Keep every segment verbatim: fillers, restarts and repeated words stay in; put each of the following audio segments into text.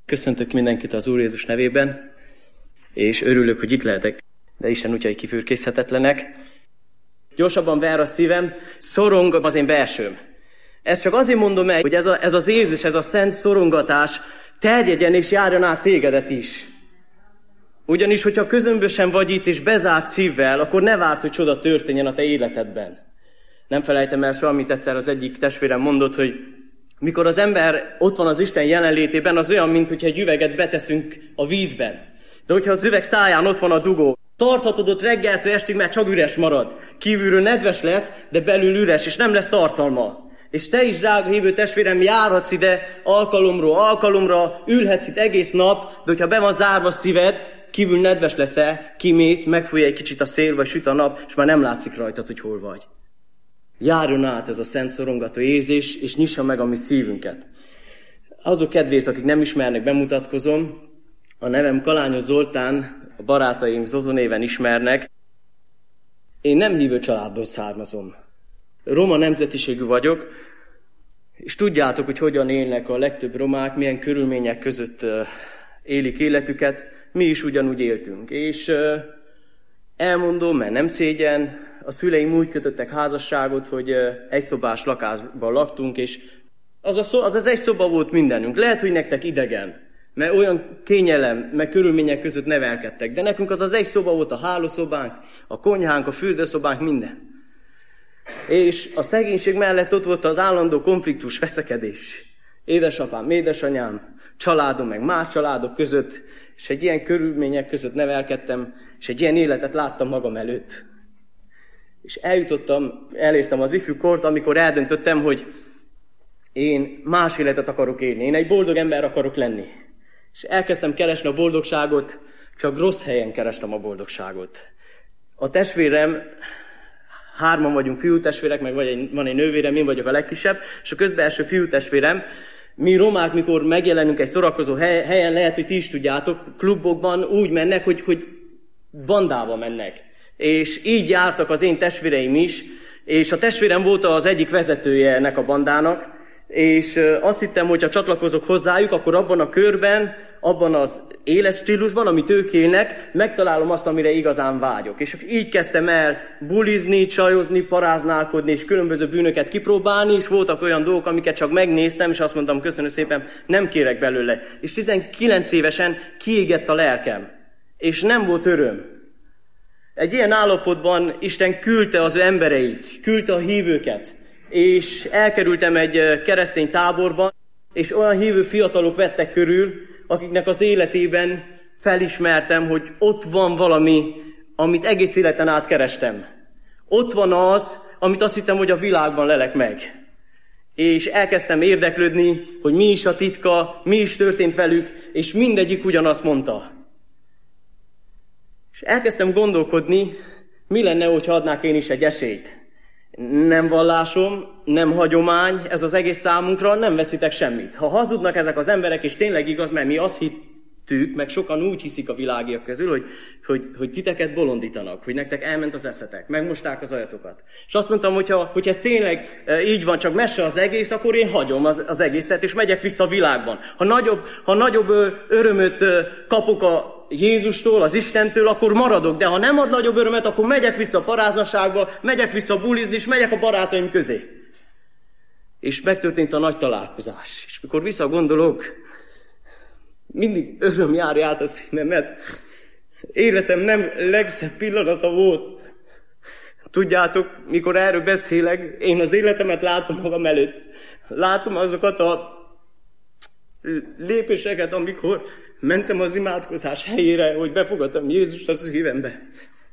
Köszöntök mindenkit az Úr Jézus nevében, és örülök, hogy itt lehetek, de Isten útjai kifürkészhetetlenek. Gyorsabban ver a szívem, szorong az én belsőm. Ezt csak azért mondom el, hogy ez, a, ez az érzés, ez a szent szorongatás terjedjen és járjon át tégedet is. Ugyanis, hogyha közömbösen vagy itt és bezárt szívvel, akkor ne várd, hogy csoda történjen a te életedben. Nem felejtem el soha, amit egyszer az egyik testvérem mondott, hogy mikor az ember ott van az Isten jelenlétében, az olyan, mint hogyha egy üveget beteszünk a vízben. De hogyha az üveg száján ott van a dugó, tarthatod ott reggeltől estig, mert csak üres marad. Kívülről nedves lesz, de belül üres, és nem lesz tartalma. És te is, drága hívő testvérem, járhatsz ide alkalomról alkalomra, ülhetsz itt egész nap, de hogyha be van zárva szíved, kívül nedves leszel, kimész, megfújja egy kicsit a szél, vagy süt a nap, és már nem látszik rajtad, hogy hol vagy. Járjon át ez a szent szorongató érzés, és nyissa meg a mi szívünket. Azok kedvéért, akik nem ismernek, bemutatkozom. A nevem Kalányos Zoltán, a barátaim Zozó néven ismernek. Én nem hívő családból származom. Roma nemzetiségű vagyok, és tudjátok, hogy hogyan élnek a legtöbb romák, milyen körülmények között élik életüket. Mi is ugyanúgy éltünk. És elmondom, mert nem szégyen, a szüleim úgy kötöttek házasságot, hogy egyszobás lakásban laktunk, és az, a szó, az az egy szoba volt mindenünk. Lehet, hogy nektek idegen, mert olyan kényelem, meg körülmények között nevelkedtek, de nekünk az az egy szoba volt, a hálószobánk, a konyhánk, a fürdőszobánk, minden. És a szegénység mellett ott volt az állandó konfliktus, veszekedés. Édesapám, édesanyám, családom, meg más családok között, és egy ilyen körülmények között nevelkedtem, és egy ilyen életet láttam magam előtt. És eljutottam, elértem az ifjú kort, amikor eldöntöttem, hogy én más életet akarok élni. Én egy boldog ember akarok lenni. És elkezdtem keresni a boldogságot, csak rossz helyen kerestem a boldogságot. A testvérem, hárman vagyunk fiútestvérek, meg vagy egy, van egy nővérem, én vagyok a legkisebb, és a közbeelső fiútestvérem, mi romák, mikor megjelenünk egy szórakozó helyen, lehet, hogy ti is tudjátok, klubokban úgy mennek, hogy, hogy bandába mennek. És így jártak az én testvéreim is, és a testvérem volt az egyik vezetője ennek a bandának, és azt hittem, hogy ha csatlakozok hozzájuk, akkor abban a körben, abban az életstílusban, amit ők élnek, megtalálom azt, amire igazán vágyok. És így kezdtem el bulizni, csajozni, paráználkodni, és különböző bűnöket kipróbálni, és voltak olyan dolgok, amiket csak megnéztem, és azt mondtam, köszönöm szépen, nem kérek belőle. És tizenkilenc évesen kiégett a lelkem, és nem volt öröm. Egy ilyen állapotban Isten küldte az ő embereit, küldte a hívőket, és elkerültem egy keresztény táborba, és olyan hívő fiatalok vettek körül, akiknek az életében felismertem, hogy ott van valami, amit egész életen át kerestem. Ott van az, amit azt hittem, hogy a világban lelek meg. És elkezdtem érdeklődni, hogy mi is a titka, mi is történt velük, és mindegyik ugyanazt mondta. És elkezdtem gondolkodni, mi lenne, hogyha adnák én is egy esélyt. Nem vallásom, nem hagyomány, ez az egész számunkra, nem veszitek semmit. Ha hazudnak ezek az emberek, és tényleg igaz, mert mi azt hittük, meg sokan úgy hiszik a világiak közül, hogy, hogy, hogy titeket bolondítanak, hogy nektek elment az eszetek, megmosták az ajatokat. És azt mondtam, hogy ha, hogy ez tényleg így van, csak mese az egész, akkor én hagyom az, az egészet, és megyek vissza a világban. Ha nagyobb, ha nagyobb örömöt kapok a Jézustól, az Istentől, akkor maradok, de ha nem ad nagyobb örömet, akkor megyek vissza a paráznaságba, megyek vissza bulizni, és megyek a barátaim közé. És megtörtént a nagy találkozás. És mikor visszagondolok, mindig öröm járja át a szívemet. Életem nem legszebb pillanata volt. Tudjátok, mikor erről beszélek, én az életemet látom magam előtt. Látom azokat a lépéseket, amikor mentem az imádkozás helyére, hogy befogadtam Jézust a szívembe.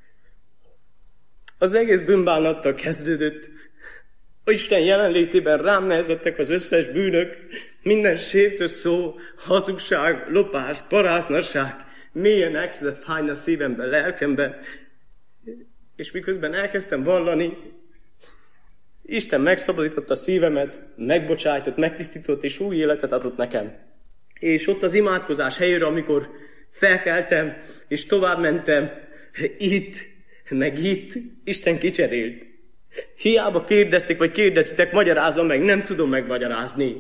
Az egész bűnbánattal kezdődött. A Isten jelenlétében rám nehezettek az összes bűnök, minden sértő szó, hazugság, lopás, paráznasság, mélyen elkezdett fájni a szívemben, lelkemben. És miközben elkezdtem vallani, Isten megszabadította a szívemet, megbocsájtott, megtisztított és új életet adott nekem. És ott az imádkozás helyére, amikor felkeltem, és tovább mentem, itt, meg itt, Isten kicserélt. Hiába kérdezték, vagy kérdezitek, magyarázom meg, nem tudom megmagyarázni.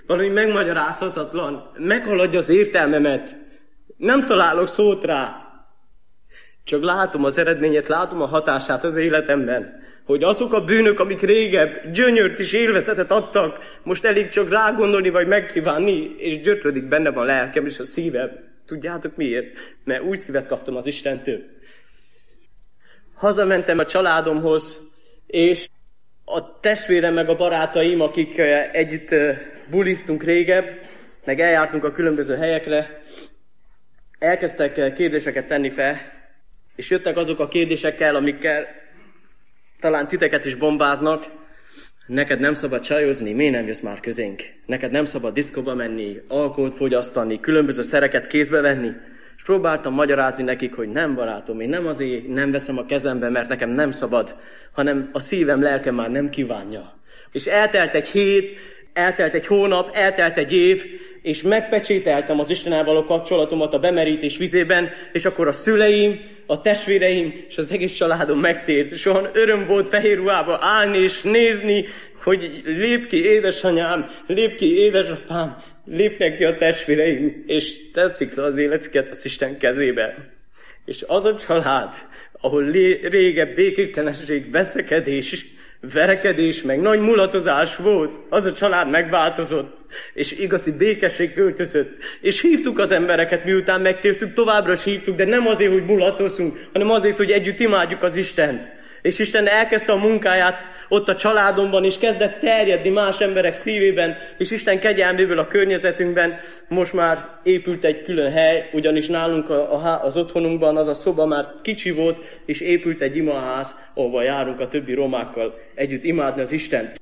valami megmagyarázhatatlan, meghaladja az értelmemet. Nem találok szót rá. Csak látom az eredményet, látom a hatását az életemben, hogy azok a bűnök, amik régebb gyönyört és élvezetet adtak, most elég csak rágondolni vagy megkívánni, és gyötrödik bennem a lelkem és a szívem. Tudjátok miért? Mert új szívet kaptam az Istentől. Hazamentem a családomhoz, és a testvérem meg a barátaim, akik együtt buliztunk régebb, meg eljártunk a különböző helyekre, elkezdtek kérdéseket tenni fel, és jöttek azok a kérdésekkel, amikkel talán titeket is bombáznak. Neked nem szabad csajozni, miért nem jössz már közénk? Neked nem szabad diszkóba menni, alkoholt fogyasztani, különböző szereket kézbe venni. És próbáltam magyarázni nekik, hogy nem, barátom, én nem azért nem veszem a kezembe, mert nekem nem szabad, hanem a szívem, lelkem már nem kívánja. És eltelt egy hét, eltelt egy hónap, eltelt egy év, és megpecsételtem az Istennel való kapcsolatomat a bemerítés vizében, és akkor a szüleim, a testvéreim és az egész családom megtért. És olyan öröm volt fehér ruhába állni és nézni, hogy lép ki édesanyám, lép ki édesapám, lépnek ki a testvéreim, és teszik le az életüket az Isten kezébe. És az a család, ahol régebb békétlenesség, veszekedés, verekedés, meg nagy mulatozás volt, az a család megváltozott, és igazi békesség költözött. És hívtuk az embereket, miután megtértük, továbbra is hívtuk, de nem azért, hogy mulatozunk, hanem azért, hogy együtt imádjuk az Istent. És Isten elkezdte a munkáját ott a családomban, és kezdett terjedni más emberek szívében, és Isten kegyelméből a környezetünkben most már épült egy külön hely, ugyanis nálunk a, a, az otthonunkban az a szoba már kicsi volt, és épült egy imaház, ahova járunk a többi romákkal együtt imádni az Istent.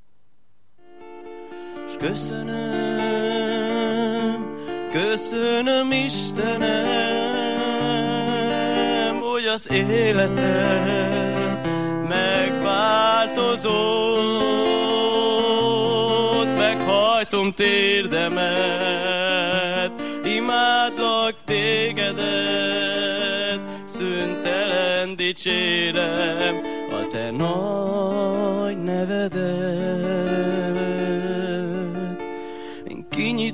És köszönöm, köszönöm Istenem, hogy az életem megváltozott, meghajtom térdemet, imádlak tégedet, szüntelen dicsérem a te nagy nevedet. Én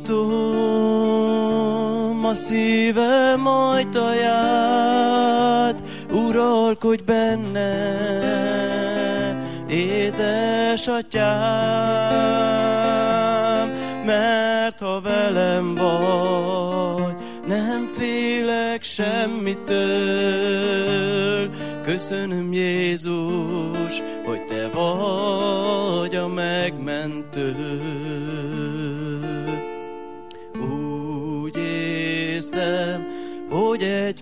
kinyitom a szívem ajtaját, uralkodj benne, édesatyám, mert ha velem vagy, nem félek semmitől. Köszönöm Jézus, hogy te vagy a megmentő. Úgy érzem, hogy egy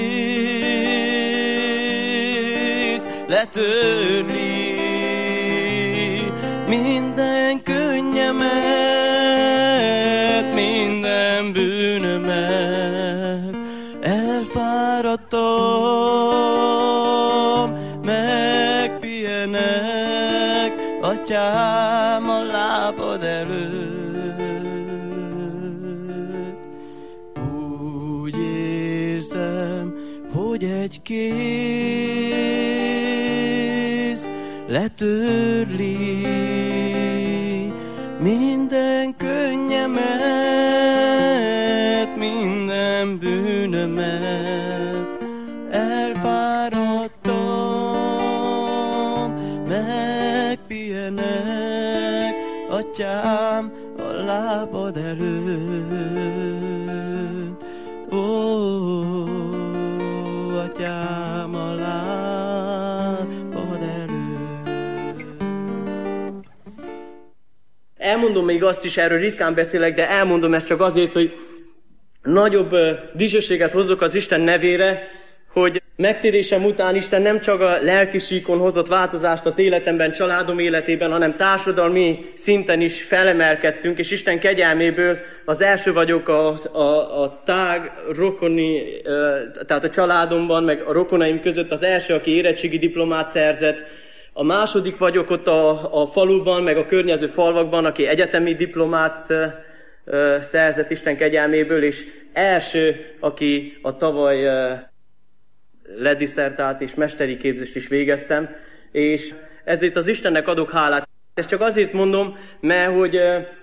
kéz letörli minden könnyemet, minden bűnömet. Elfáradtam, megpihenek, atyám, a lábad előtt. Úgy érzem, hogy egy kéz letörli minden könnyemet, minden bűnömet. Elfáradtam, megpihenek, atyám, a lábad előtt. Ó, atyám, a lábad előtt. Elmondom még azt is, erről ritkán beszélek, de elmondom ezt csak azért, hogy nagyobb uh, dicsőséget hozzuk az Isten nevére, hogy megtérésem után Isten nem csak a lelki síkon hozott változást az életemben, családom életében, hanem társadalmi szinten is felemelkedtünk, és Isten kegyelméből az első vagyok a, a, a tág rokoni, uh, tehát a családomban, meg a rokonaim között az első, aki érettségi diplomát szerzett. A második vagyok ott a, a faluban, meg a környező falvakban, aki egyetemi diplomát uh, szerzett Isten kegyelméből, és első, aki a tavaly uh, lediszertált és mesteri képzést is végeztem, és ezért az Istennek adok hálát. Ezt csak azért mondom, mert hogy uh,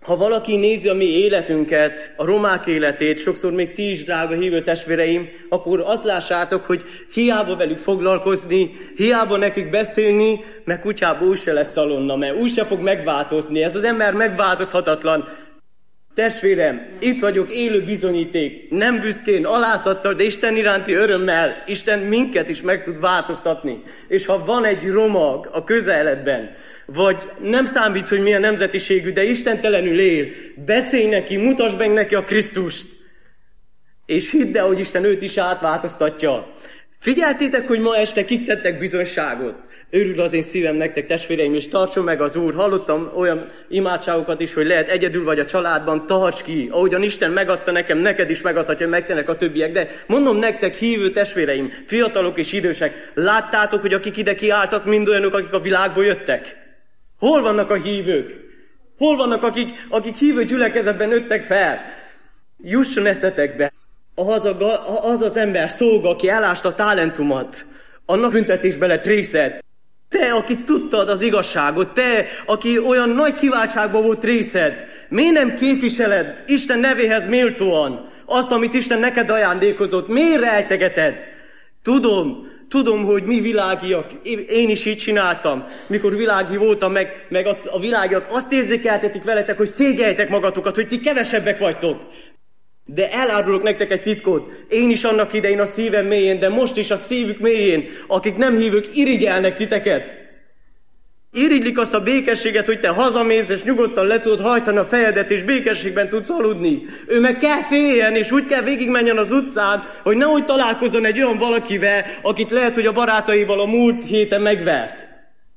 Ha valaki nézi a mi életünket, a romák életét, sokszor még ti is, drága hívő testvéreim, akkor azt lássátok, hogy hiába velük foglalkozni, hiába nekik beszélni, meg kutyába úgy se lesz szalonna, mert úgy se fog megváltozni. Ez az ember megváltozhatatlan. Testvérem, itt vagyok, élő bizonyíték, nem büszkén, alázattal, de Isten iránti örömmel. Isten minket is meg tud változtatni. És ha van egy roma a közeledben, vagy nem számít, hogy milyen nemzetiségű, de istentelenül él, beszélj neki, mutasd meg neki a Krisztust. És hidd el, hogy Isten őt is átváltoztatja. Figyeltétek, hogy ma este kik tettek bizonyságot? Örül az én szívem nektek, testvéreim, és tartson meg az Úr. Hallottam olyan imádságokat is, hogy lehet egyedül vagy a családban, tarts ki. Ahogyan Isten megadta nekem, neked is megadhatja, megtennek a többiek. De mondom nektek, hívő testvéreim, fiatalok és idősek, láttátok, hogy akik ide kiálltak, mind olyanok, akik a világból jöttek? Hol vannak a hívők? Hol vannak, akik, akik hívő gyülekezetben nőttek fel? Jusson eszetekbe. Az, a, az az ember szolga, aki elásta a talentumot, annak büntetésbe lett részed. Te, aki tudtad az igazságot, te, aki olyan nagy kiváltságban volt részed, miért nem képviseled Isten nevéhez méltóan azt, amit Isten neked ajándékozott? Miért rejtegeted? Tudom, tudom, hogy mi világiak, én is így csináltam, mikor világi voltam, meg, meg a, a világiak azt érzékeltetik veletek, hogy szégyeljetek magatokat, hogy ti kevesebbek vagytok. De elárulok nektek egy titkot. Én is annak idején a szívem mélyén, de most is a szívük mélyén, akik nem hívők, irigyelnek titeket. Irigylik azt a békességet, hogy te hazamész, és nyugodtan le tudod hajtani a fejedet, és békességben tudsz aludni. Ő meg kell féljen, és úgy kell végigmenjen az utcán, hogy nehogy találkozzon egy olyan valakivel, akit lehet, hogy a barátaival a múlt héten megvert.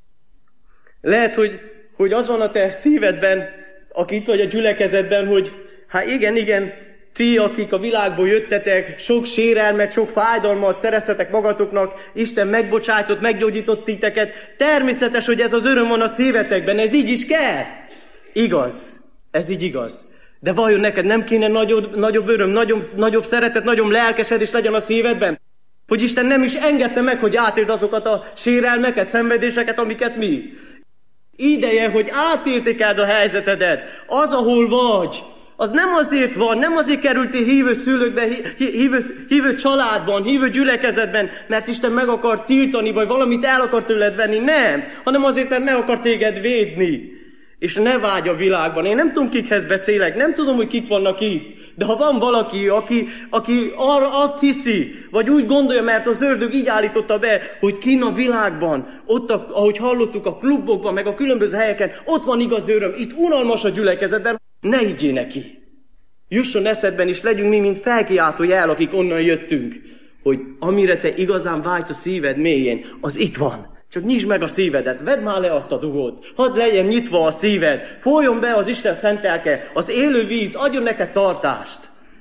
Lehet, hogy, hogy az van a te szívedben, aki itt vagy a gyülekezetben, hogy hát igen, igen, ti, akik a világból jöttetek, sok sérelmet, sok fájdalmat szereztetek magatoknak, Isten megbocsájtott, meggyógyított titeket. Természetes, hogy ez az öröm van a szívetekben, ez így is kell. Igaz, ez így igaz. De vajon neked nem kéne nagyobb, nagyobb öröm, nagyobb, nagyobb szeretet, nagyobb lelkesedés legyen a szívedben? Hogy Isten nem is engedte meg, hogy átérd azokat a sérelmeket, szenvedéseket, amiket mi. Ideje, hogy átértékeld a helyzetedet, az, ahol vagy. Az nem azért van, nem azért kerültél hívő szülőkbe, hívő, hívő családban, hívő gyülekezetben, mert Isten meg akar tiltani, vagy valamit el akar tőled venni, nem. Hanem azért, mert meg akar téged védni. És ne vágy a világban. Én nem tudom, kikhez beszélek, nem tudom, hogy kik vannak itt. De ha van valaki, aki, aki arra azt hiszi, vagy úgy gondolja, mert az ördög így állította be, hogy kinn a világban, ott, a, ahogy hallottuk a klubokban, meg a különböző helyeken, ott van igaz öröm, itt unalmas a gyülekezetben, ne higgyél neki. Jusson eszedben is, legyünk mi, mint felkiáltó jel, akik onnan jöttünk, hogy amire te igazán vágysz a szíved mélyén, az itt van. Csak nyisd meg a szívedet, vedd már le azt a dugót, hadd legyen nyitva a szíved, folyjon be az Isten szent lelke, az élő víz, adjon neked tartást.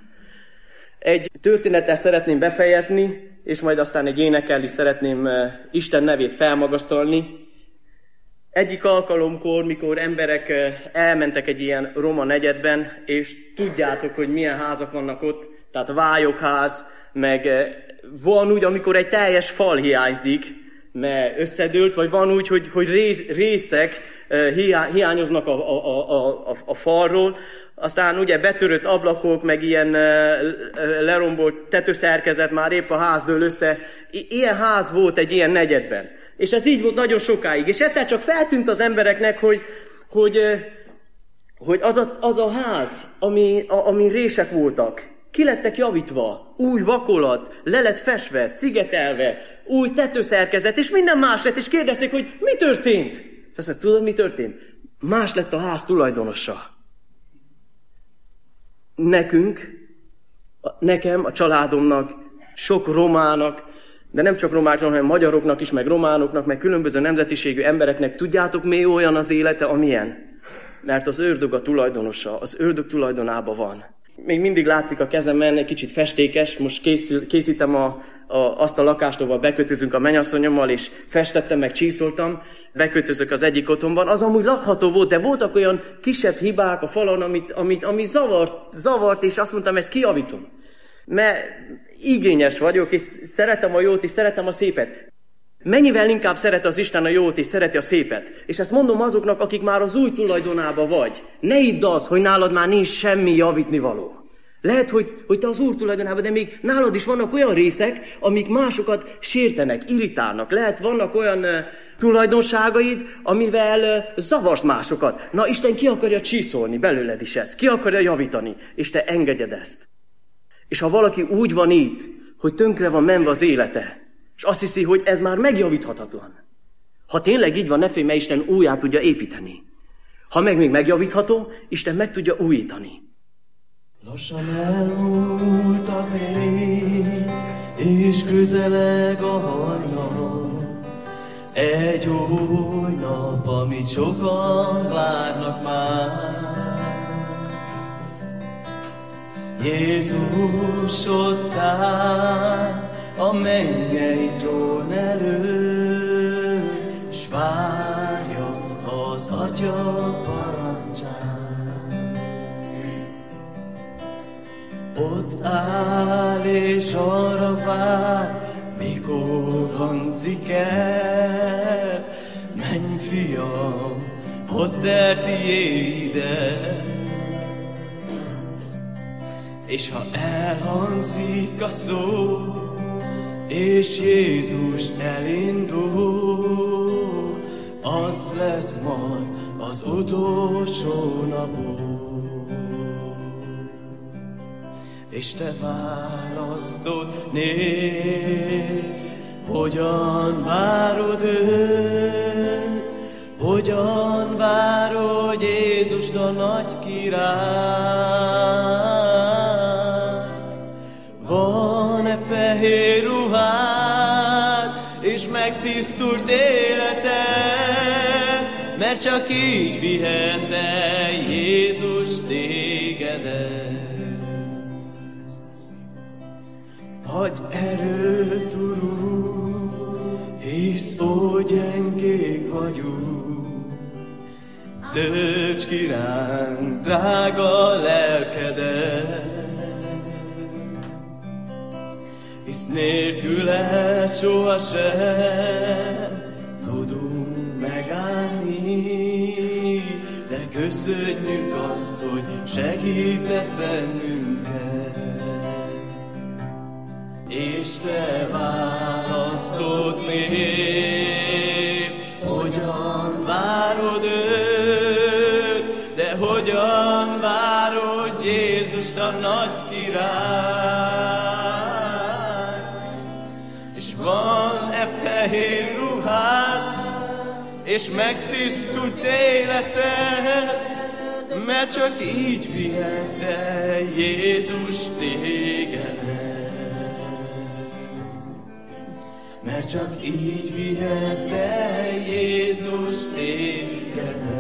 Egy történettel szeretném befejezni, és majd aztán egy énekkel is szeretném Isten nevét felmagasztalni. Egyik alkalomkor, mikor emberek elmentek egy ilyen roma negyedben, és tudjátok, hogy milyen házak vannak ott, tehát vályokház, meg van úgy, amikor egy teljes fal hiányzik, mert összedőlt, vagy van úgy, hogy, hogy rész, részek hiá, hiányoznak a, a, a, a, a falról, aztán ugye betörött ablakok, meg ilyen lerombolt tetőszerkezet, már épp a ház dől össze. Ilyen ház volt egy ilyen negyedben. És ez így volt nagyon sokáig. És egyszer csak feltűnt az embereknek, hogy, hogy, hogy az, a, az a ház, ami, a, ami rések voltak, ki lettek javítva, új vakolat, le lett fesve, szigetelve, új tetőszerkezet, és minden más lett, és kérdezték, hogy mi történt? És azt mondta, tudod, mi történt? Más lett a ház tulajdonosa. Nekünk, nekem, a családomnak, sok romának, de nem csak romáknak, hanem magyaroknak is, meg románoknak, meg különböző nemzetiségű embereknek, tudjátok, mi olyan az élete, amilyen? Mert az ördög a tulajdonosa, az ördög tulajdonában van. Még mindig látszik a kezemben, egy kicsit festékes, most készül, készítem a, a, azt a lakást, ahol bekötözünk a mennyasszonyommal, és festettem, meg csíszoltam, bekötözök az egyik otthonban. Az amúgy lakható volt, de voltak olyan kisebb hibák a falon, amit, amit, amit zavart, zavart, és azt mondtam, ezt kijavítom. Mert igényes vagyok, és szeretem a jót, és szeretem a szépet. Mennyivel inkább szeret az Isten a jót és szereti a szépet. És ezt mondom azoknak, akik már az új tulajdonába vagy. Ne hidd az, hogy nálad már nincs semmi javítnivaló. Lehet, hogy, hogy te az Úr tulajdonában, de még nálad is vannak olyan részek, amik másokat sértenek, irritálnak. Lehet, vannak olyan uh, tulajdonságaid, amivel uh, zavarsz másokat. Na, Isten ki akarja csiszolni belőled is ezt, ki akarja javítani, és te engedjed ezt. És ha valaki úgy van itt, hogy tönkre van menve az élete, és azt hiszi, hogy ez már megjavíthatatlan. Ha tényleg így van, ne félj, mert Isten újjá tudja építeni. Ha meg még megjavítható, Isten meg tudja újítani. Lassan elmúlt az éj, és közeleg a hajnal. Egy új nap, amit sokan várnak már. Jézus ott áll a mennyei trón előtt, s várja az Atya parancsát. Ott áll és arra vár, mikor hangzik el: menj, fiam, hozd el tiédet. És ha elhangzik a szó, és Jézus elindul, az lesz majd az utolsó napod. És te választod nép, hogyan várod őt, hogyan várod Jézust, a nagy király. Van-e fehér ruhád, és megtisztult életed, mert csak így vihet el Jézus tégedet. Adj erőt, Urunk, hisz oly gyengék vagyunk. Tölts ki ránk drága lelkedet, hisz nélküle sohasem tudunk megállni. De köszönjük azt, hogy segítesz bennünket. És te választod nép, hogyan várod őt, de hogyan várod Jézust, a nagy király. És van-e fehér ruhád, és megtisztult életed, mert csak így vihet el Jézus tégedet. Mert csak így vihet el Jézus tégedet.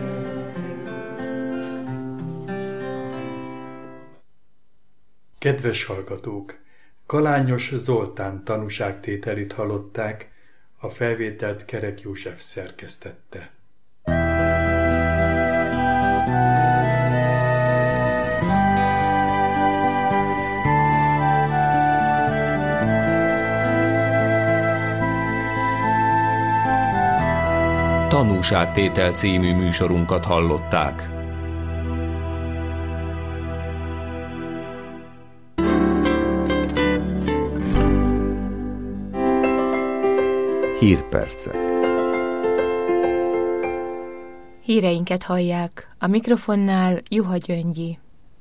Kedves hallgatók! Kalányos Zoltán tanúságtételét hallották, a felvételt Kerek József szerkesztette. Tanúságtétel című műsorunkat hallották. Hírpercek. Híreinket hallják, a mikrofonnál Juha Gyöngyi.